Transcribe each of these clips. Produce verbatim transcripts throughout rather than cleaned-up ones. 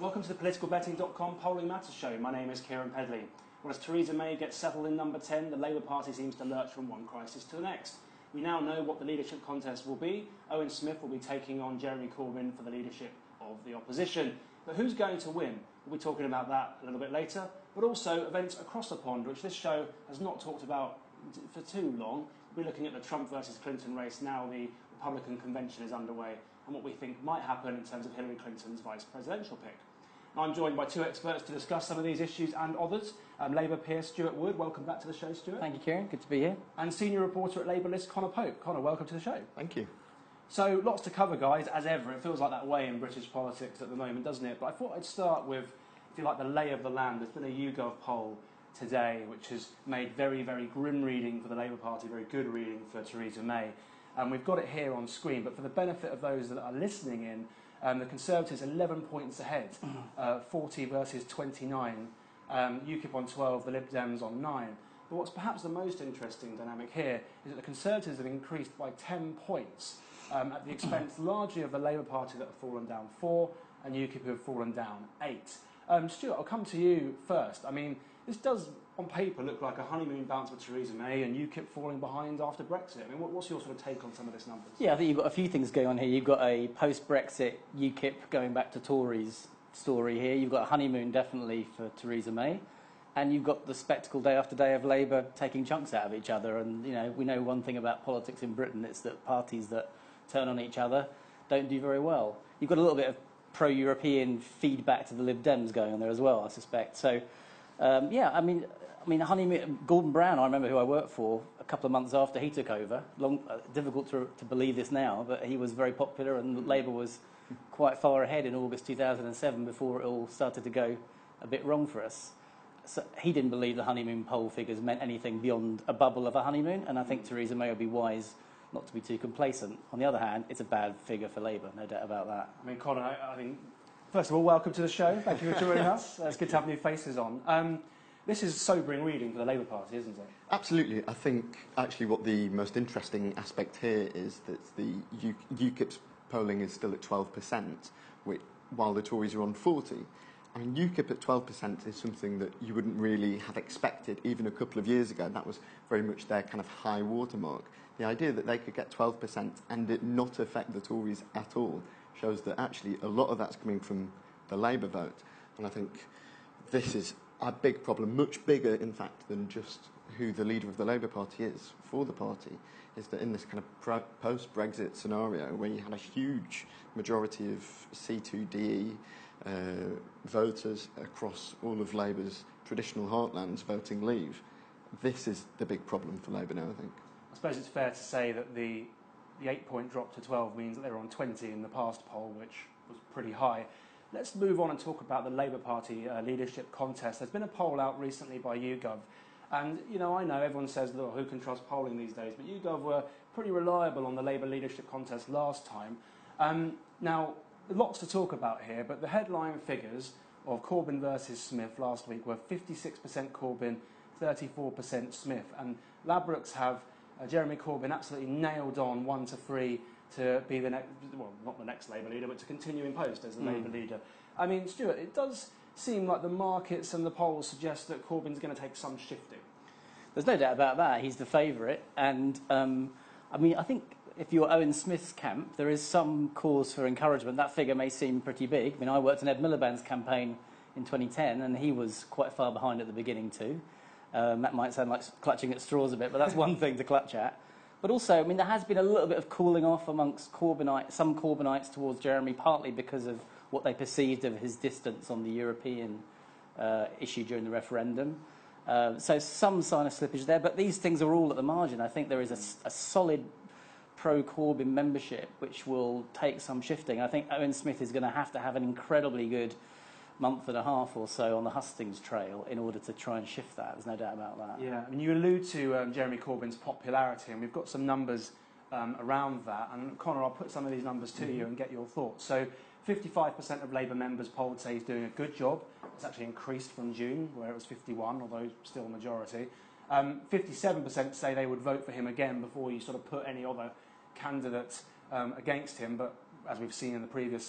Welcome to the political betting dot com Polling Matters Show. My name is Kieran Pedley. Well, as Theresa May gets settled in number ten, the Labour Party seems to lurch from one crisis to the next. We now know what the leadership contest will be. Owen Smith will be taking on Jeremy Corbyn for the leadership of the opposition. But who's going to win? We'll be talking about that a little bit later. But also events across the pond, which this show has not talked about for too long. We'll be looking at the Trump versus Clinton race now the Republican convention is underway and what we think might happen in terms of Hillary Clinton's vice presidential pick. I'm joined by two experts to discuss some of these issues and others. Um, Labour peer Stuart Wood, welcome back to the show, Stuart. Thank you, Kieran. Good to be here. And senior reporter at Labour List, Conor Pope. Conor, welcome to the show. Thank you. So, lots to cover, guys, as ever. It feels like that way in British politics at the moment, doesn't it? But I thought I'd start with, if you like, the lay of the land. There's been a YouGov poll today which has made very, very grim reading for the Labour Party, very good reading for Theresa May. And we've got it here on screen, but for the benefit of those that are listening in, Um, the Conservatives eleven points ahead, uh, forty versus twenty-nine. Um, UKIP on twelve, the Lib Dems on nine. But what's perhaps the most interesting dynamic here is that the Conservatives have increased by ten points um, at the expense largely of the Labour Party that have fallen down four and UKIP who have fallen down eight. Um, Stuart, I'll come to you first. I mean, this does, on paper, look like a honeymoon bounce for Theresa May and UKIP falling behind after Brexit. I mean, what, what's your sort of take on some of this numbers? Yeah, I think you've got a few things going on here. You've got a post-Brexit UKIP going back to Tories story here. You've got a honeymoon, definitely, for Theresa May. And you've got the spectacle day after day of Labour taking chunks out of each other. And, you know, we know one thing about politics in Britain, it's that parties that turn on each other don't do very well. You've got a little bit of pro-European feedback to the Lib Dems going on there as well, I suspect. So, um, yeah, I mean, I mean, honeymoon, Gordon Brown, I remember who I worked for a couple of months after he took over. Long, uh, difficult to, to believe this now, but he was very popular and Labour was quite far ahead in August two thousand seven before it all started to go a bit wrong for us. So he didn't believe the honeymoon poll figures meant anything beyond a bubble of a honeymoon, and I think Theresa May would be wise not to be too complacent. On the other hand, it's a bad figure for Labour, no doubt about that. I mean, Conor, I, I think, first of all, welcome to the show. Thank you for joining us. Uh, it's good to have new faces on. Um, this is sobering reading for the Labour Party, isn't it? Absolutely. I think actually what the most interesting aspect here is that the U UKIP's polling is still at twelve percent, which, while the Tories are on forty. I mean, UKIP at twelve percent is something that you wouldn't really have expected even a couple of years ago. That was very much their kind of high watermark. The idea that they could get twelve percent and it not affect the Tories at all shows that actually a lot of that's coming from the Labour vote. And I think this is a big problem, much bigger, in fact, than just who the leader of the Labour Party is for the party, is that in this kind of post-Brexit scenario where you had a huge majority of C two D E uh, voters across all of Labour's traditional heartlands voting Leave, this is the big problem for Labour now, I think. I suppose it's fair to say that the, the eight-point drop to twelve means that they were on twenty in the past poll, which was pretty high. Let's move on and talk about the Labour Party uh, leadership contest. There's been a poll out recently by YouGov. And, you know, I know everyone says, look, who can trust polling these days? But YouGov were pretty reliable on the Labour leadership contest last time. Um, now, lots to talk about here, but the headline figures of Corbyn versus Smith last week were fifty-six percent Corbyn, thirty-four percent Smith. And Ladbrokes have uh, Jeremy Corbyn absolutely nailed on one to three to be the next, well, not the next Labour leader, but to continue in post as the mm. Labour leader. I mean, Stuart, it does seem like the markets and the polls suggest that Corbyn's going to take some shifting. There's no doubt about that. He's the favourite. And, um, I mean, I think if you're Owen Smith's camp, there is some cause for encouragement. That figure may seem pretty big. I mean, I worked in Ed Miliband's campaign in twenty ten, and he was quite far behind at the beginning too. Um, that might sound like clutching at straws a bit, but that's one thing to clutch at. But also, I mean, there has been a little bit of cooling off amongst Corbynites, some Corbynites towards Jeremy, partly because of what they perceived of his distance on the European uh, issue during the referendum. Uh, so some sign of slippage there, but these things are all at the margin. I think there is a, a solid pro-Corbyn membership which will take some shifting. I think Owen Smith is going to have to have an incredibly good month and a half or so on the hustings trail in order to try and shift that. There's no doubt about that. Yeah, I mean, you allude to um, Jeremy Corbyn's popularity, and we've got some numbers um, around that. And Conor, I'll put some of these numbers to mm-hmm. you and get your thoughts. So fifty-five percent of Labour members polled say he's doing a good job. It's actually increased from June, where it was fifty-one, although still a majority. Um, fifty-seven percent say they would vote for him again before you sort of put any other candidates um, against him. But as we've seen in the previous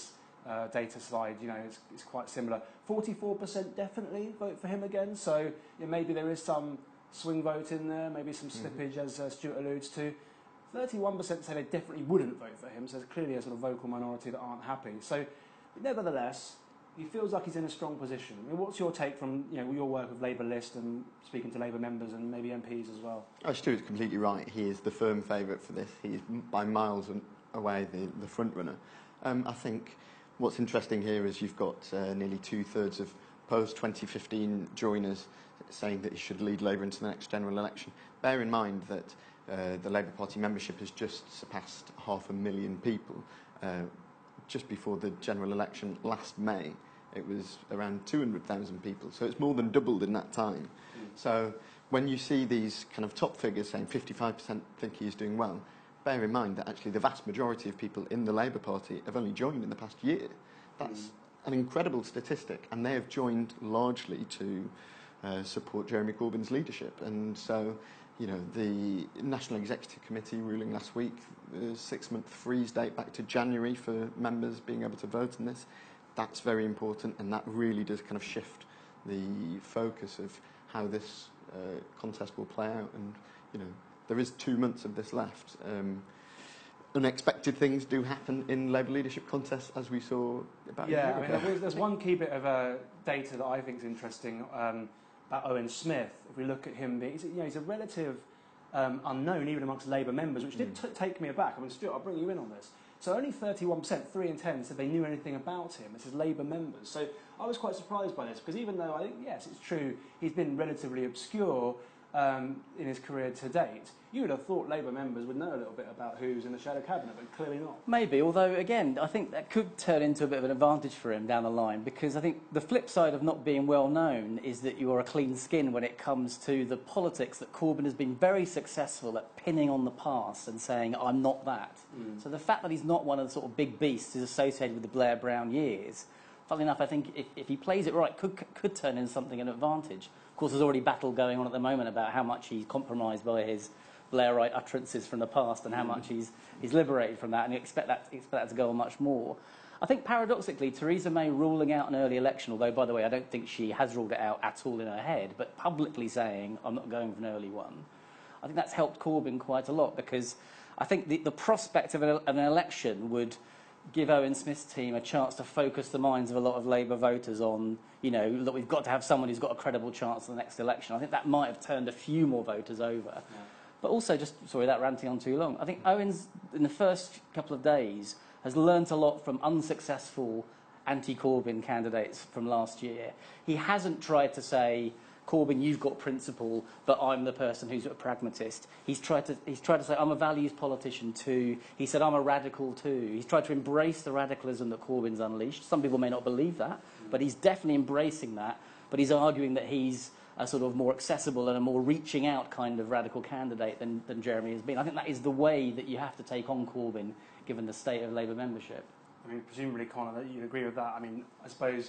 uh, data slide, you know, it's, it's quite similar. forty-four percent definitely vote for him again, so you know, maybe there is some swing vote in there, maybe some slippage, mm-hmm. as uh, Stuart alludes to. thirty-one percent say they definitely wouldn't vote for him, so there's clearly a sort of vocal minority that aren't happy. So, nevertheless, he feels like he's in a strong position. I mean, what's your take from you know your work with Labour List and speaking to Labour members and maybe M Ps as well? Oh, Stuart's completely right. He is the firm favourite for this. He is by miles away the, the front runner. Um, I think what's interesting here is you've got uh, nearly two-thirds of post twenty fifteen joiners saying that he should lead Labour into the next general election. Bear in mind that uh, the Labour Party membership has just surpassed half a million people. Uh, just before the general election last May, it was around two hundred thousand people. So it's more than doubled in that time. Mm. So when you see these kind of top figures saying fifty-five percent think he's doing well, bear in mind that actually the vast majority of people in the Labour Party have only joined in the past year. That's mm. an incredible statistic, and they have joined largely to uh, support Jeremy Corbyn's leadership. And so, you know, the National Executive Committee ruling last week, the six-month freeze date back to January for members being able to vote on this, that's very important, and that really does kind of shift the focus of how this uh, contest will play out. And, you know, there is two months of this left. Um, unexpected things do happen in Labour leadership contests, as we saw about yeah, a year I mean, ago. there's, there's one key bit of uh, data that I think is interesting um, about Owen Smith. If we look at him, he's, you know, he's a relative um, unknown even amongst Labour members, which did t take me aback. I mean, Stuart, I'll bring you in on this. So only thirty-one percent, three in ten, said they knew anything about him. This is Labour members. So I was quite surprised by this, because even though I think, yes, it's true, he's been relatively obscure um, in his career to date, you would have thought Labour members would know a little bit about who's in the shadow cabinet, but clearly not. Maybe, although, again, I think that could turn into a bit of an advantage for him down the line, because I think the flip side of not being well known is that you are a clean skin when it comes to the politics that Corbyn has been very successful at pinning on the past and saying, I'm not that. Mm. So the fact that he's not one of the sort of big beasts is associated with the Blair Brown years, funnily enough, I think if, if he plays it right, could, could turn into something an advantage. Of course, there's already battle going on at the moment about how much he's compromised by his Blairite utterances from the past and how much he's, he's liberated from that, and you expect that, expect that to go on much more. I think, paradoxically, Theresa May ruling out an early election, although, by the way, I don't think she has ruled it out at all in her head, but publicly saying, I'm not going for an early one, I think that's helped Corbyn quite a lot, because I think the, the prospect of an, of an election would give Owen Smith's team a chance to focus the minds of a lot of Labour voters on, you know, that we've got to have someone who's got a credible chance in the next election. I think that might have turned a few more voters over. Yeah. But also, just, sorry, that ranting on too long, I think Owen's, in the first couple of days, has learnt a lot from unsuccessful anti-Corbyn candidates from last year. He hasn't tried to say, Corbyn, you've got principle, but I'm the person who's a pragmatist. He's tried to, he's tried to say, I'm a values politician too. He said, I'm a radical too. He's tried to embrace the radicalism that Corbyn's unleashed. Some people may not believe that, mm. but he's definitely embracing that. But he's arguing that he's a sort of more accessible and a more reaching out kind of radical candidate than, than Jeremy has been. I think that is the way that you have to take on Corbyn, given the state of Labour membership. I mean, presumably, Conor, that you'd agree with that. I mean, I suppose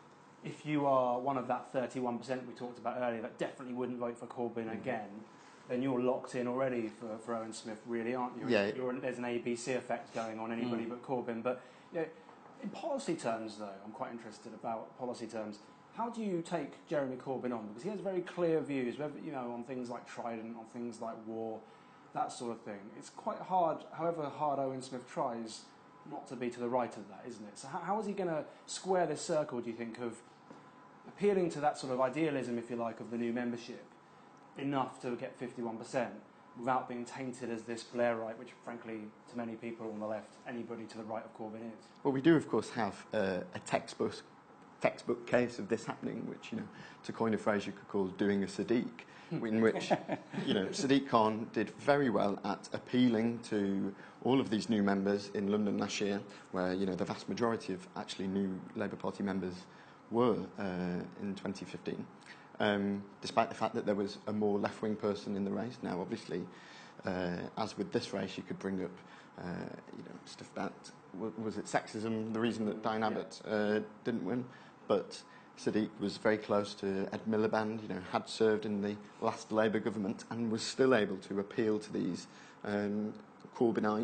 if you are one of that thirty-one percent we talked about earlier that definitely wouldn't vote for Corbyn mm-hmm. again, then you're locked in already for, for Owen Smith, really, aren't you? Yeah. You're, there's an A B C effect going on, anybody mm. but Corbyn. But you know, in policy terms, though, I'm quite interested about policy terms. How do you take Jeremy Corbyn on? Because he has very clear views, you know, on things like Trident, on things like war, that sort of thing. It's quite hard, however hard Owen Smith tries, not to be to the right of that, isn't it? So how, how is he going to square this circle, do you think, of appealing to that sort of idealism, if you like, of the new membership, enough to get fifty-one percent without being tainted as this Blairite, which, frankly, to many people on the left, anybody to the right of Corbyn is? Well, we do, of course, have uh, a textbook textbook case of this happening, which, you know, to coin a phrase you could call doing a Sadiq, in which, you know, Sadiq Khan did very well at appealing to all of these new members in London last year, where, you know, the vast majority of actually new Labour Party members were uh, in twenty fifteen, um, despite the fact that there was a more left-wing person in the race. Now, obviously, uh, as with this race, you could bring up, uh, you know, stuff about, was it sexism, the reason that Diane Abbott uh, didn't win? But Sadiq was very close to Ed Miliband, you know, had served in the last Labour government and was still able to appeal to these um, Corbynite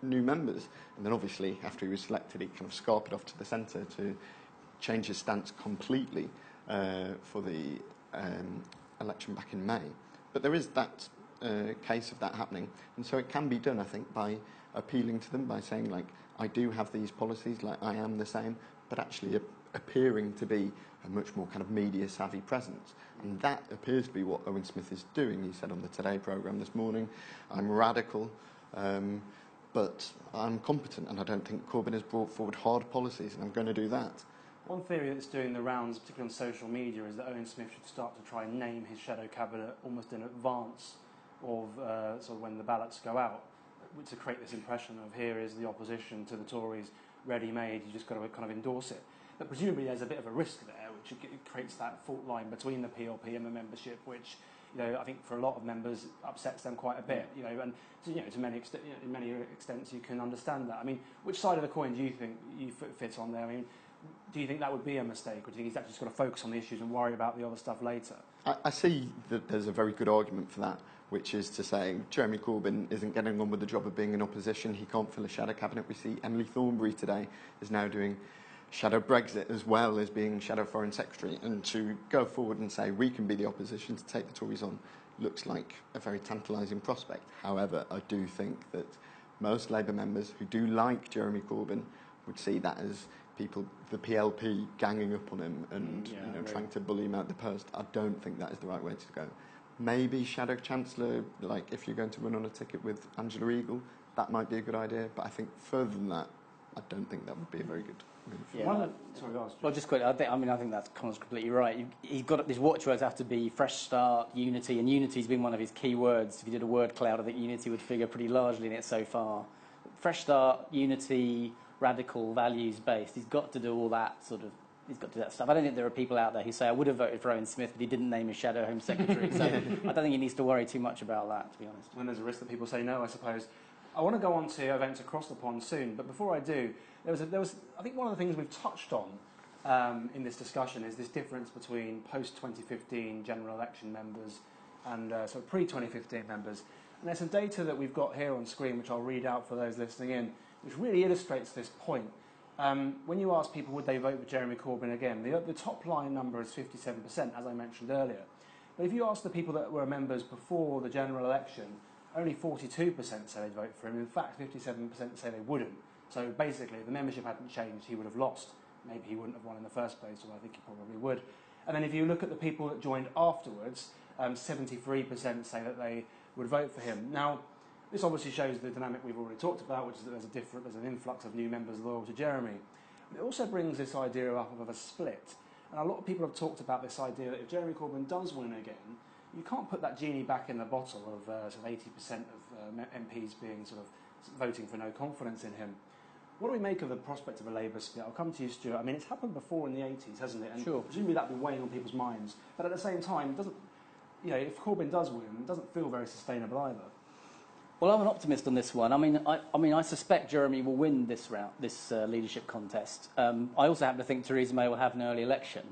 new members. And then obviously, after he was selected, he kind of scarpered off to the centre to change his stance completely uh, for the um, election back in May. But there is that uh, case of that happening. And so it can be done, I think, by appealing to them, by saying, like, I do have these policies, like, I am the same, but actually a- appearing to be a much more kind of media-savvy presence. And that appears to be what Owen Smith is doing. He said on the Today programme this morning, I'm radical, um, but I'm competent, and I don't think Corbyn has brought forward hard policies, and I'm going to do that. One theory that's doing the rounds, particularly on social media, is that Owen Smith should start to try and name his shadow cabinet almost in advance of uh, sort of when the ballots go out, to create this impression of here is the opposition to the Tories ready-made, you just got to kind of endorse it. But presumably there's a bit of a risk there, which it creates that fault line between the P L P and the membership, which, you know, I think for a lot of members upsets them quite a bit. You know, and to, you know, to many extent, you know, in many extents, you can understand that. I mean, which side of the coin do you think you fit on there? I mean, do you think that would be a mistake, or do you think he's actually just got to focus on the issues and worry about the other stuff later? I, I see that there's a very good argument for that, which is to say Jeremy Corbyn isn't getting on with the job of being in opposition. He can't fill a shadow cabinet. We see Emily Thornberry today is now doing shadow Brexit as well as being shadow foreign secretary. And to go forward and say we can be the opposition to take the Tories on looks like a very tantalising prospect. However, I do think that most Labour members who do like Jeremy Corbyn would see that as people, the P L P, ganging up on him and yeah, you know, really. trying to bully him out the post. I don't think that is the right way to go. Maybe Shadow Chancellor, like if you're going to run on a ticket with Angela Eagle, that might be a good idea. But I think further than that, I don't think that would be a very good move. Yeah. One of the, sorry, go on, Well, just quickly, I, think, I mean, I think that's Connor's completely right. You, you've got these watchwords have to be fresh start, unity, and unity's been one of his key words. If you did a word cloud, I think unity would figure pretty largely in it so far. Fresh start, unity, radical, values based. He's got to do all that sort of. He's got to do that stuff. I don't think there are people out there who say I would have voted for Owen Smith, but he didn't name his shadow Home Secretary. So I don't think he needs to worry too much about that, to be honest. And there's a risk that people say no, I suppose. I want to go on to events across the pond soon, but before I do, there was, a, there was I think one of the things we've touched on um, in this discussion is this difference between post twenty fifteen general election members and uh, sort of pre twenty fifteen members. And there's some data that we've got here on screen, which I'll read out for those listening in, which really illustrates this point. Um, when you ask people would they vote for Jeremy Corbyn again, the, the top line number is fifty-seven percent, as I mentioned earlier. But if you ask the people that were members before the general election, only forty-two percent say they'd vote for him. In fact, fifty-seven percent say they wouldn't. So basically, if the membership hadn't changed, he would have lost. Maybe he wouldn't have won in the first place, although I think he probably would. And then if you look at the people that joined afterwards, um, seventy-three percent say that they would vote for him. Now, this obviously shows the dynamic we've already talked about, which is that there's a different, there's an influx of new members loyal to Jeremy. It also brings this idea up of a split. And a lot of people have talked about this idea that if Jeremy Corbyn does win again, you can't put that genie back in the bottle of uh, sort of eighty percent of uh, M Ps being sort of voting for no confidence in him. What do we make of the prospect of a Labour split? I'll come to you, Stuart. I mean, it's happened before in the eighties, hasn't it? And Sure. presumably that'd be weighing on people's minds. But at the same time, it doesn't, you know, if Corbyn does win, it doesn't feel very sustainable either. Well, I'm an optimist on this one. I mean, I, I mean, I suspect Jeremy will win this round, this uh, leadership contest. Um, I also happen to think Theresa May will have an early election.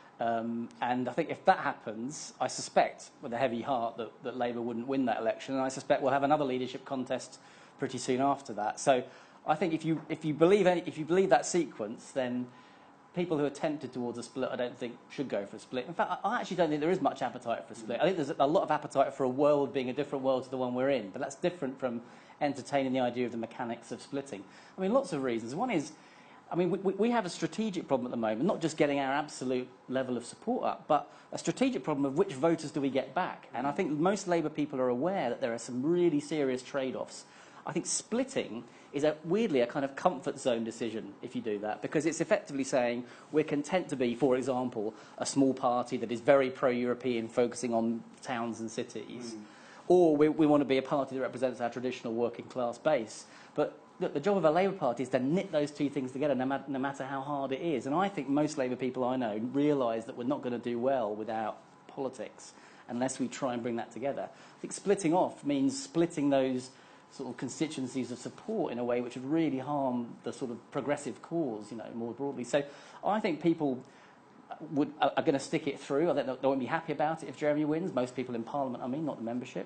Um, and I think if that happens, I suspect, with a heavy heart, that, that Labour wouldn't win that election. And I suspect we'll have another leadership contest pretty soon after that. So I think if you, if you, believe, any, if you believe that sequence, then people who are tempted towards a split, I don't think should go for a split. In fact, I actually don't think there is much appetite for a split. I think there's a lot of appetite for a world being a different world to the one we're in, but that's different from entertaining the idea of the mechanics of splitting. I mean, lots of reasons. One is, I mean, we, we have a strategic problem at the moment, not just getting our absolute level of support up, but a strategic problem of which voters do we get back. And I think most Labour people are aware that there are some really serious trade-offs. I think splitting is a, weirdly a kind of comfort zone decision if you do that, because it's effectively saying we're content to be, for example, a small party that is very pro-European, focusing on towns and cities, mm. or we, we want to be a party that represents our traditional working class base. But look, the job of a Labour Party is to knit those two things together, no, ma no matter how hard it is. And I think most Labour people I know realise that we're not going to do well without politics unless we try and bring that together. I think splitting off means splitting those sort of constituencies of support in a way which would really harm the sort of progressive cause, you know, more broadly. So I think people would, are, are going to stick it through. I think they won't be happy about it if Jeremy wins. Most people in Parliament, I mean, not the membership.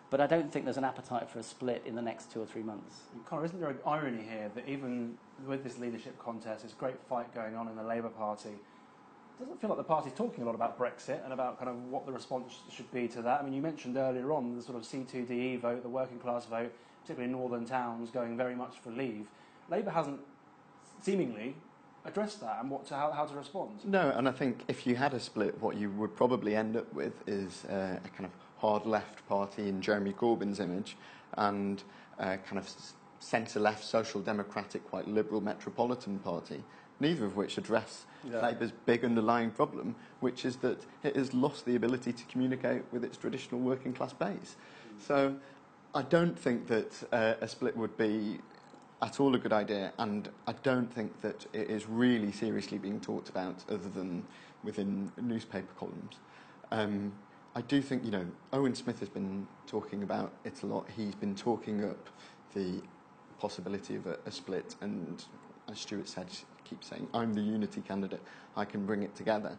But I don't think there's an appetite for a split in the next two or three months. And Connor, isn't there an irony here that even with this leadership contest, this great fight going on in the Labour Party, it doesn't feel like the party's talking a lot about Brexit and about kind of what the response should be to that? I mean, you mentioned earlier on the sort of C two D E vote, the working class vote, particularly in northern towns, going very much for leave. Labour hasn't seemingly addressed that and what to, how, how to respond. No, and I think if you had a split, what you would probably end up with is uh, a kind of hard left party in Jeremy Corbyn's image and a kind of centre left social democratic, quite liberal metropolitan party, neither of which address yeah. Labour's big underlying problem, which is that it has lost the ability to communicate with its traditional working class base. Mm. So I don't think that uh, a split would be at all a good idea, and I don't think that it is really seriously being talked about other than within newspaper columns. Um, I do think, you know, Owen Smith has been talking about it a lot. He's been talking up the possibility of a, a split, and as Stuart said, keeps saying, I'm the unity candidate, I can bring it together.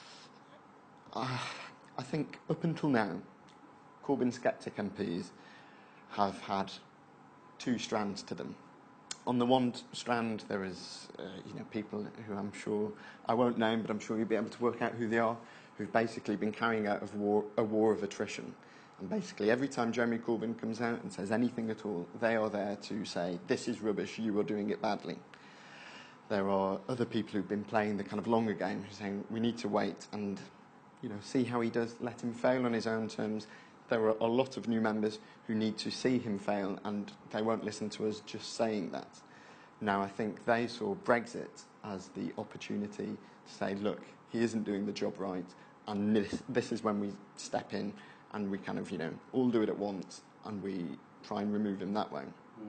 Uh, I think up until now, Corbyn sceptic M Ps have had two strands to them. On the one strand, there is, uh, you know, people who I'm sure I won't name, but I'm sure you'll be able to work out who they are, who've basically been carrying out of war, a war of attrition. And basically, every time Jeremy Corbyn comes out and says anything at all, they are there to say, this is rubbish, you are doing it badly. There are other people who've been playing the kind of longer game, saying, we need to wait and, you know, see how he does, let him fail on his own terms. There are a lot of new members who need to see him fail, and they won't listen to us just saying that. Now, I think they saw Brexit as the opportunity to say, look, he isn't doing the job right, and this, this is when we step in and we kind of, you know, all do it at once and we try and remove him that way. Mm.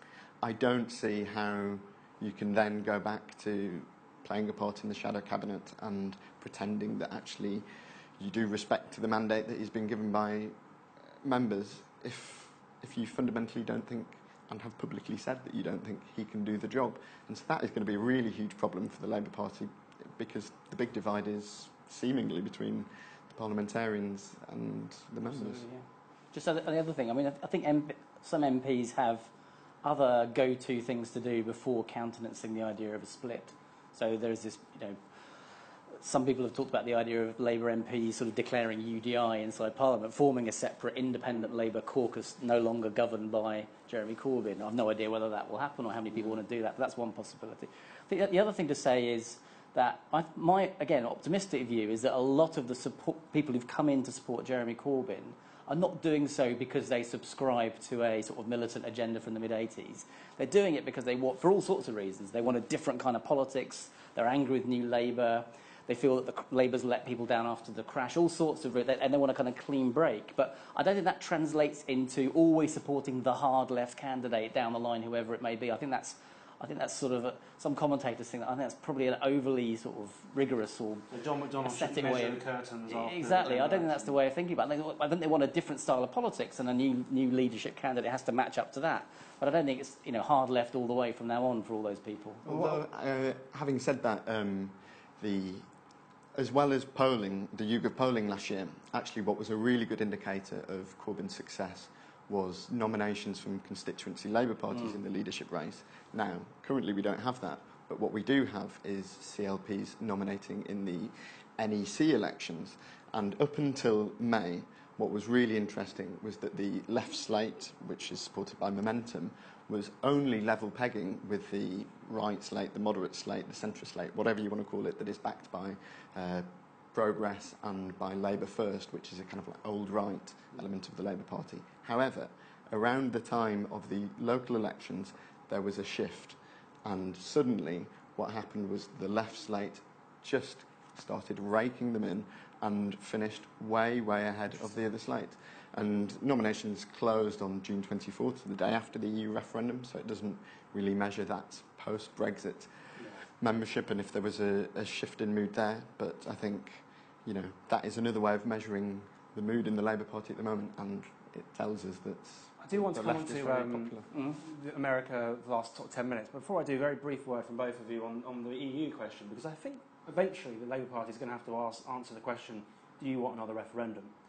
I don't see how you can then go back to playing a part in the shadow cabinet and pretending that actually you do respect to the mandate that he's been given by members if if you fundamentally don't think and have publicly said that you don't think he can do the job. And so that is going to be a really huge problem for the Labour Party, because the big divide is seemingly between the parliamentarians and the members. Absolutely, yeah. Just the other thing, I mean, I think M P, some M Ps have other go-to things to do before countenancing the idea of a split. So there's this, you know, some people have talked about the idea of Labour M Ps sort of declaring U D I inside Parliament, forming a separate independent Labour caucus no longer governed by Jeremy Corbyn. I've no idea whether that will happen or how many people want to do that, but that's one possibility. I think the other thing to say is that I, my, again, optimistic view is that a lot of the support, people who've come in to support Jeremy Corbyn are not doing so because they subscribe to a sort of militant agenda from the mid eighties. They're doing it because they want, for all sorts of reasons. They want a different kind of politics. They're angry with New Labour. They feel that the Labour's let people down after the crash, all sorts of, and they want a kind of clean break. But I don't think that translates into always supporting the hard left candidate down the line, whoever it may be. I think that's, I think that's sort of a, some commentators think that I think that's probably an overly sort of rigorous or so John McDonnell aesthetic way of the curtains. Exactly. I don't think that's the way of thinking about it. I think they want a different style of politics, and a new new leadership candidate has to match up to that. But I don't think it's, you know, hard left all the way from now on for all those people. Although, uh, having said that, um, the as well as polling, the YouGov polling last year, actually what was a really good indicator of Corbyn's success was nominations from constituency Labour parties mm. in the leadership race. Now, currently we don't have that, but what we do have is C L Ps nominating in the N E C elections. And up until May, what was really interesting was that the left slate, which is supported by Momentum, was only level pegging with the right slate, the moderate slate, the centre slate, whatever you want to call it, that is backed by uh, Progress and by Labour First, which is a kind of like old right element of the Labour Party. However, around the time of the local elections, there was a shift, and suddenly what happened was the left slate just started raking them in and finished way, way ahead of the other slate. And nominations closed on June twenty-fourth, the day after the E U referendum, so it doesn't really measure that post-Brexit yeah. membership and if there was a, a shift in mood there. But I think, you know, that is another way of measuring the mood in the Labour Party at the moment, and it tells us that I do want to come on to um, mm. America the last ten minutes. But before I do, a very brief word from both of you on, on the E U question, because I think eventually the Labour Party is going to have to ask, answer the question, do you want another referendum?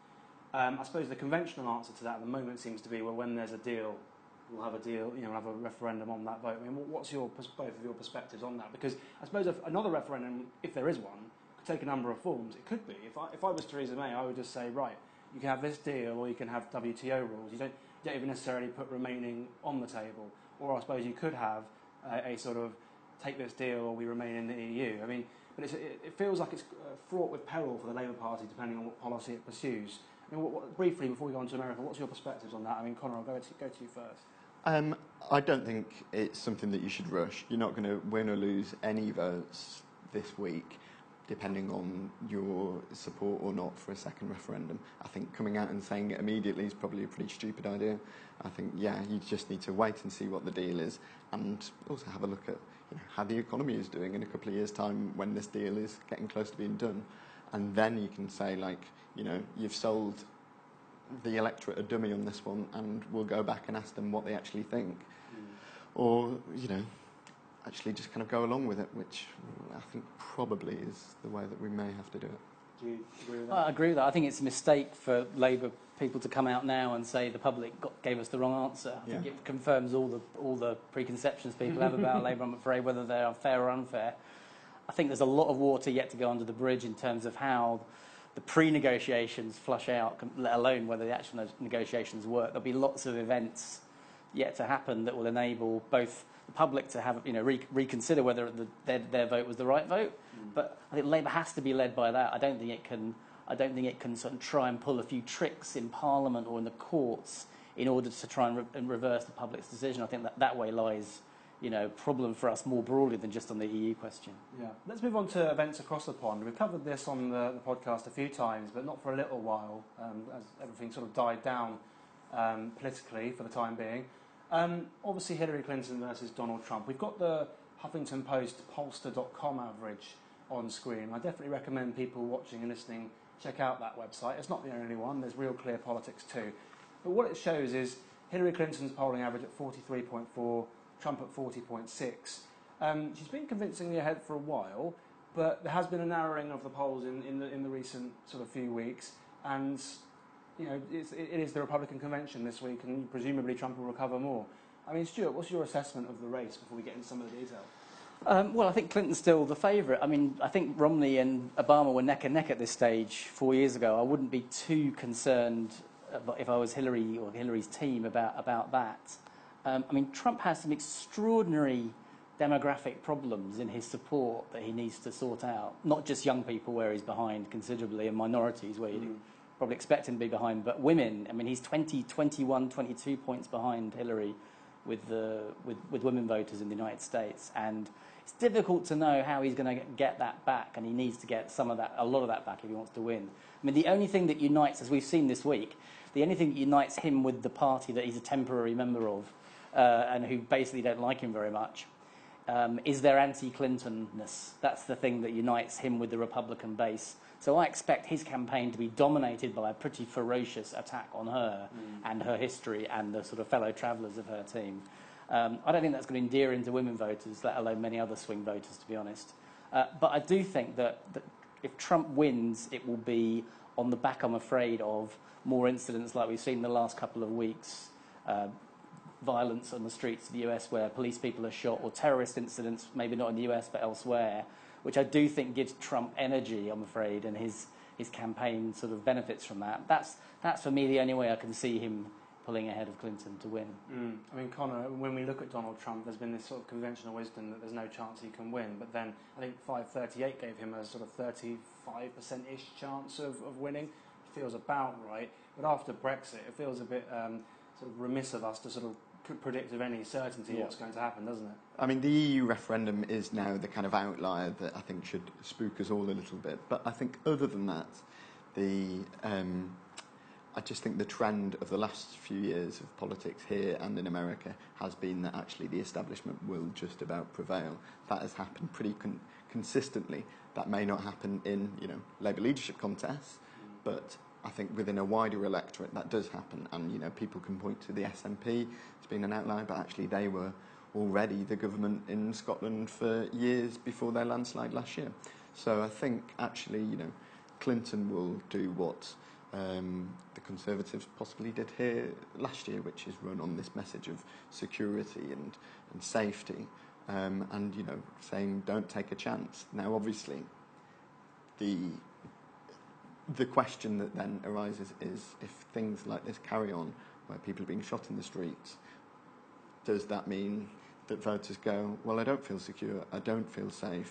Um, I suppose the conventional answer to that at the moment seems to be, well, when there's a deal, we'll have a deal, you know, we'll have a referendum on that vote. I mean, what's your both of your perspectives on that? Because I suppose if another referendum, if there is one, could take a number of forms. It could be. If I, if I was Theresa May, I would just say, right, you can have this deal, or you can have W T O rules. You don't, you don't even necessarily put remaining on the table. Or I suppose you could have a, a sort of take this deal, or we remain in the E U. I mean, but it's, it, it feels like it's fraught with peril for the Labour Party, depending on what policy it pursues. I mean, what, what, briefly, before we go on to America, what's your perspectives on that? I mean, Conor, I'll go to, go to you first. Um, I don't think it's something that you should rush. You're not going to win or lose any votes this week, depending on your support or not for a second referendum. I think coming out and saying it immediately is probably a pretty stupid idea. I think, yeah, you just need to wait and see what the deal is, and also have a look at you know, how the economy is doing in a couple of years' time when this deal is getting close to being done. And then you can say, like, you know, you've sold the electorate a dummy on this one, and we'll go back and ask them what they actually think. Mm. Or, you know, actually just kind of go along with it, which I think probably is the way that we may have to do it. Do you agree with that? I agree with that. I think it's a mistake for Labour people to come out now and say the public got, gave us the wrong answer. I think yeah. it confirms all the all the preconceptions people have about Labour, I'm afraid, whether they are fair or unfair. I think there's a lot of water yet to go under the bridge in terms of how the pre-negotiations flush out, let alone whether the actual negotiations work. There'll be lots of events yet to happen that will enable both the public to have, you know, re- reconsider whether the, their, their vote was the right vote. Mm. But I think Labour has to be led by that. I don't think it can. I don't think it can sort of try and pull a few tricks in Parliament or in the courts in order to try and, re- and reverse the public's decision. I think that that way lies, you know, problem for us more broadly than just on the E U question. Yeah. Let's move on to events across the pond. We've covered this on the, the podcast a few times, but not for a little while, um, as everything sort of died down um, politically for the time being. Um, obviously, Hillary Clinton versus Donald Trump. We've got the Huffington Post pollster dot com average on screen. I definitely recommend people watching and listening check out that website. It's not the only one. There's Real Clear Politics too. But what it shows is Hillary Clinton's polling average at forty-three point four, Trump at forty point six. Um, she's been convincingly ahead for a while, but there has been a narrowing of the polls in, in, the, in the recent sort of few weeks. And, you know, it's, it is the Republican convention this week, and presumably Trump will recover more. I mean, Stuart, what's your assessment of the race before we get into some of the detail? Um, well, I think Clinton's still the favourite. I mean, I think Romney and Obama were neck and neck at this stage four years ago. I wouldn't be too concerned if I was Hillary or Hillary's team about, about that. Um, I mean, Trump has some extraordinary demographic problems in his support that he needs to sort out. Not just young people, where he's behind considerably, and minorities, where you'd mm. probably expect him to be behind, but women. I mean, he's twenty, twenty-one, twenty-two points behind Hillary with, the, with, with women voters in the United States. And it's difficult to know how he's going to get that back, and he needs to get some of that, a lot of that back if he wants to win. I mean, the only thing that unites, as we've seen this week, the only thing that unites him with the party that he's a temporary member of, Uh, and who basically don't like him very much, um, is their anti-Clintonness. That's the thing that unites him with the Republican base. So I expect his campaign to be dominated by a pretty ferocious attack on her mm. and her history and the sort of fellow travellers of her team. Um, I don't think that's going to endear him to women voters, let alone many other swing voters, to be honest. Uh, but I do think that, that if Trump wins, it will be on the back, I'm afraid, of more incidents like we've seen in the last couple of weeks. Uh, violence on the streets of the U S where police people are shot, or terrorist incidents, maybe not in the U S but elsewhere, which I do think gives Trump energy, I'm afraid, and his, his campaign sort of benefits from that. That's, that's for me the only way I can see him pulling ahead of Clinton to win. Mm. I mean, Conor, when we look at Donald Trump, there's been this sort of conventional wisdom that there's no chance he can win, but then I think five thirty-eight gave him a sort of thirty-five percent-ish chance of, of winning. It feels about right, but after Brexit, it feels a bit um, sort of remiss of us to sort of predict with any certainty yeah. what's going to happen, doesn't it? I mean, the E U referendum is now the kind of outlier that I think should spook us all a little bit. But I think other than that, the um, I just think the trend of the last few years of politics here and in America has been that actually the establishment will just about prevail. That has happened pretty con- consistently. That may not happen in, you know, Labour leadership contests, mm. but I think within a wider electorate that does happen, and you know people can point to the S N P as being an outlier, but actually they were already the government in Scotland for years before their landslide last year. So I think actually you know Clinton will do what um, the Conservatives possibly did here last year, which is run on this message of security and, and safety, um, and, you know, saying don't take a chance. Now, obviously, the the question that then arises is if things like this carry on, where people are being shot in the streets, does that mean that voters go, well, I don't feel secure, I don't feel safe,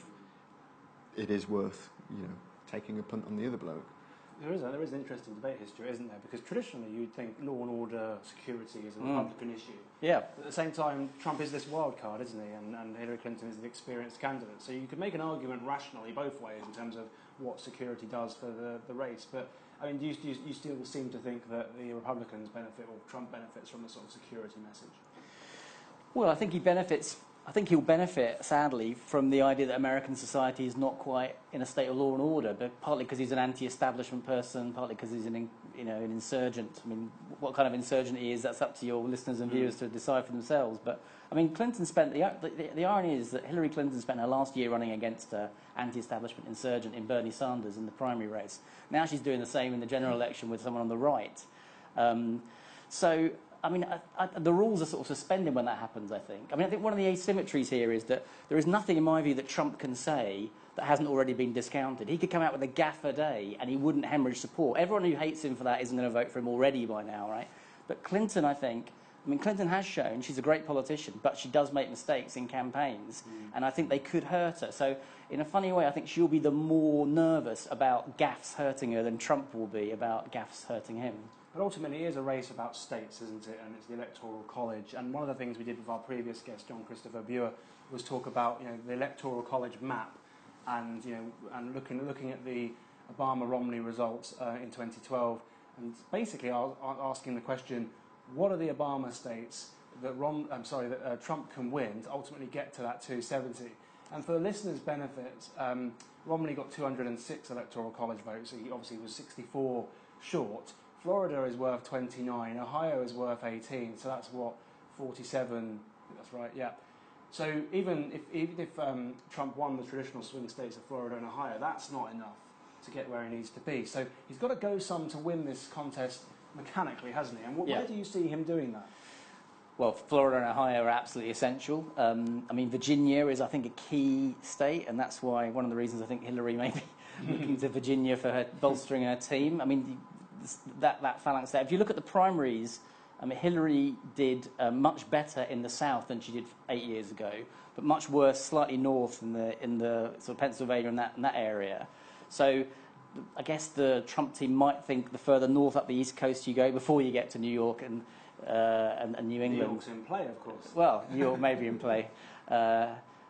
it is worth, you know, taking a punt on the other bloke? There is, a, there is an interesting debate history, isn't there? Because traditionally you'd think law and order, security is a Mm. Republican issue. Yeah. But at the same time, Trump is this wild card, isn't he? And, and Hillary Clinton is the experienced candidate. So you could make an argument rationally both ways in terms of what security does for the, the race. But, I mean, do you, do you, you still seem to think that the Republicans benefit, or Trump benefits from the sort of security message? Well, I think he benefits. I think he'll benefit, sadly, from the idea that American society is not quite in a state of law and order, but partly because he's an anti-establishment person, partly because he's an, you know, an insurgent. I mean, what kind of insurgent he is, that's up to your listeners and viewers to decide for themselves. But, I mean, Clinton spent, the, the, the irony is that Hillary Clinton spent her last year running against an anti-establishment insurgent in Bernie Sanders in the primary race. Now she's doing the same in the general election with someone on the right. Um, so... I mean, I, I, the rules are sort of suspended when that happens, I think. I mean, I think one of the asymmetries here is that there is nothing, in my view, that Trump can say that hasn't already been discounted. He could come out with a gaffe a day and he wouldn't hemorrhage support. Everyone who hates him for that isn't going to vote for him already by now, right? But Clinton, I think, I mean, Clinton has shown she's a great politician, but she does make mistakes in campaigns, mm. and I think they could hurt her. So, in a funny way, I think she'll be the more nervous about gaffes hurting her than Trump will be about gaffes hurting him. But ultimately, it is a race about states, isn't it? And it's the Electoral College. And one of the things we did with our previous guest, John Christopher Buer, was talk about, you know, the Electoral College map, and you know, and looking looking at the Obama-Romney results uh, in twenty twelve, and basically asking the question: what are the Obama states that Rom, I'm sorry, that uh, Trump can win to ultimately get to that two seventy? And for the listeners' benefit, um, Romney got two hundred six Electoral College votes. So he obviously was sixty-four short. Florida is worth twenty-nine, Ohio is worth eighteen, so that's what, forty-seven, that's right, yeah. So even if, even if um, Trump won the traditional swing states of Florida and Ohio, that's not enough to get where he needs to be. So he's got to go some to win this contest mechanically, hasn't he? And wh- yeah. where do you see him doing that? Well, Florida and Ohio are absolutely essential. Um, I mean, Virginia is, I think, a key state, and that's why one of the reasons I think Hillary may be looking to Virginia for her bolstering her team. I mean, that, that phalanx there. If you look at the primaries, I mean, Hillary did uh, much better in the South than she did eight years ago, but much worse slightly north in the in the sort of Pennsylvania and that in that area. So I guess the Trump team might think the further north up the East Coast you go before you get to New York and uh, and, and New England. New York's in play, of course. Well, New York may be in play. Uh,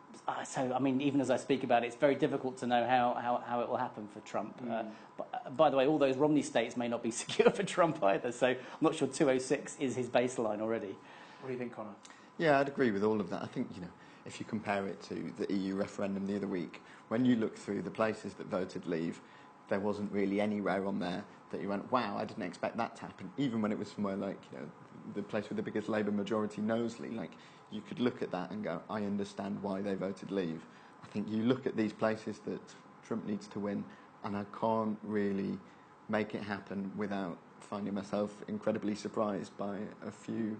so, I mean, even as I speak about it, it's very difficult to know how, how, how it will happen for Trump. Mm. Uh, but, uh, by the way, all those Romney states may not be secure for Trump either, so I'm not sure two oh six is his baseline already. What do you think, Connor? Yeah, I'd agree with all of that. I think, you know, if you compare it to the E U referendum the other week, when you look through the places that voted leave, there wasn't really anywhere on there that you went, wow, I didn't expect that to happen. Even when it was somewhere like, you know, the place with the biggest Labour majority, Knowsley, like, you could look at that and go, I understand why they voted leave. I think you look at these places that Trump needs to win, and I can't really make it happen without finding myself incredibly surprised by a few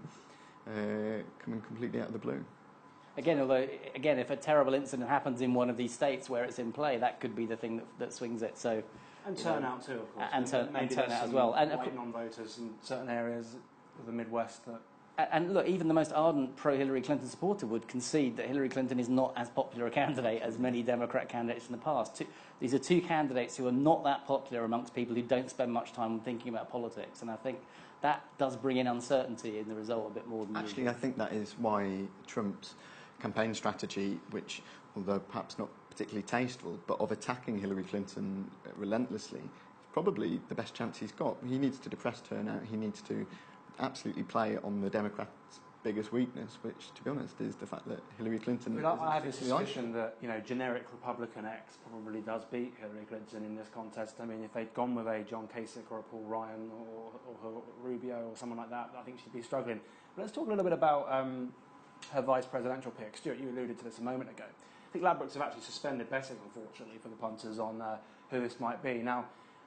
uh, coming completely out of the blue. Again, although, again, if a terrible incident happens in one of these states where it's in play, that could be the thing that, that swings it. So, and turnout too, of course. And, turn, and turnout as well. And white non-voters in certain areas of the Midwest that. And look, even the most ardent pro-Hillary Clinton supporter would concede that Hillary Clinton is not as popular a candidate as many Democrat candidates in the past. Two, these are two candidates who are not that popular amongst people who don't spend much time thinking about politics. And I think that does bring in uncertainty in the result a bit more than Actually, usual. I think that is why Trump's campaign strategy, which, although perhaps not particularly tasteful, but of attacking Hillary Clinton relentlessly, is probably the best chance he's got. He needs to depress turnout. He needs to absolutely play on the Democrats' biggest weakness, which, to be honest, is the fact that Hillary Clinton... But I, I have a suspicion that, you know, generic Republican X probably does beat Hillary Clinton in this contest. I mean, if they'd gone with a John Kasich or a Paul Ryan or, or, or Rubio or someone like that, I think she'd be struggling. But let's talk a little bit about um, her vice presidential pick. Stuart, you alluded to this a moment ago. I think Ladbrokes have actually suspended betting, unfortunately, for the punters on uh, who this might be. Now,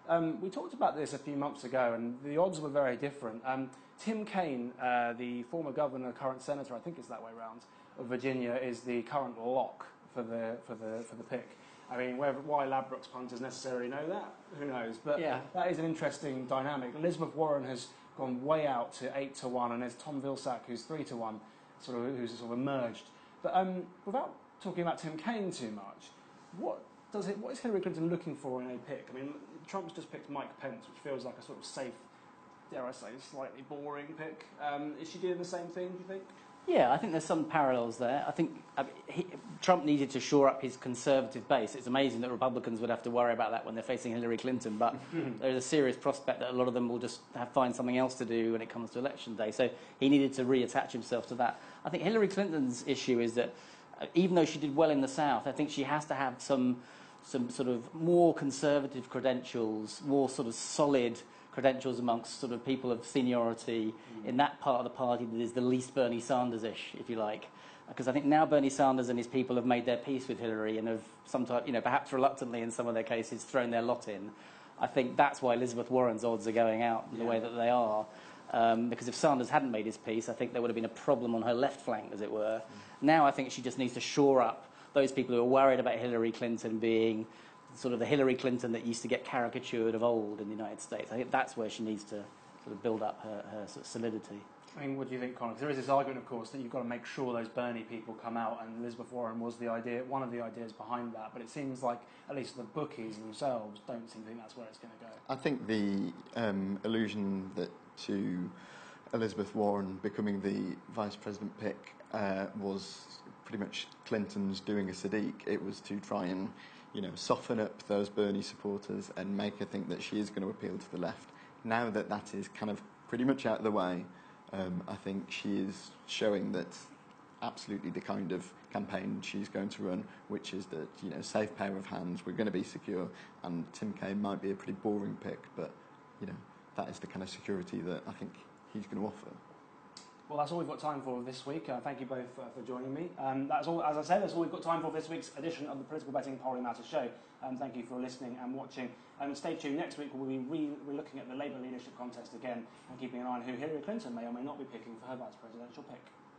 Um, we talked about this a few months ago, and the odds were very different. Um, Tim Kaine, uh, the former governor, current senator, I think it's that way round, of Virginia, is the current lock for the for the for the pick. I mean, whether, why Ladbrokes punters necessarily know that, who knows? But Yeah. that is an interesting dynamic. Elizabeth Warren has gone way out to eight to one, and there's Tom Vilsack, who's three to one, sort of who's sort of emerged. But um, without talking about Tim Kaine too much, what does it? What is Hillary Clinton looking for in a pick? I mean, Trump's just picked Mike Pence, which feels like a sort of safe, dare I say, slightly boring pick. Um, is she doing the same thing, do you think? Yeah, I think there's some parallels there. I think I mean, he, Trump needed to shore up his conservative base. It's amazing that Republicans would have to worry about that when they're facing Hillary Clinton, but there's a serious prospect that a lot of them will just have, find something else to do when it comes to election day. So he needed to reattach himself to that. I think Hillary Clinton's issue is that uh, even though she did well in the South, I think she has to have some some sort of more conservative credentials, more sort of solid credentials amongst sort of people of seniority mm. in that part of the party that is the least Bernie Sanders-ish, if you like. Because I think now Bernie Sanders and his people have made their peace with Hillary and have sometimes, you know, perhaps reluctantly in some of their cases, thrown their lot in. I think that's why Elizabeth Warren's odds are going out yeah. the way that they are. Um, because if Sanders hadn't made his peace, I think there would have been a problem on her left flank, as it were. Mm. Now I think she just needs to shore up those people who are worried about Hillary Clinton being sort of the Hillary Clinton that used to get caricatured of old in the United States. I think that's where she needs to sort of build up her, her sort of solidity. I mean, what do you think, Conor? Because there is this argument, of course, that you've got to make sure those Bernie people come out, and Elizabeth Warren was the idea, one of the ideas behind that. But it seems like, at least the bookies themselves, don't seem to think that's where it's going to go. I think the um, allusion that to Elizabeth Warren becoming the vice president pick uh, was pretty much Clinton's doing a Sadiq. It was to try and, you know, soften up those Bernie supporters and make her think that she is going to appeal to the left. Now that that is kind of pretty much out of the way, um, I think she is showing that absolutely the kind of campaign she's going to run, which is that, you know, safe pair of hands, we're going to be secure, and Tim Kaine might be a pretty boring pick, but, you know, that is the kind of security that I think he's going to offer. Well, that's all we've got time for this week. Uh, thank you both uh, for joining me. Um, that's all, as I said, that's all we've got time for this week's edition of the Political Betting Polling Matters show. Um, thank you for listening and watching. And um, stay tuned. Next week we'll be re- re- looking at the Labour leadership contest again and keeping an eye on who Hillary Clinton may or may not be picking for her vice presidential pick.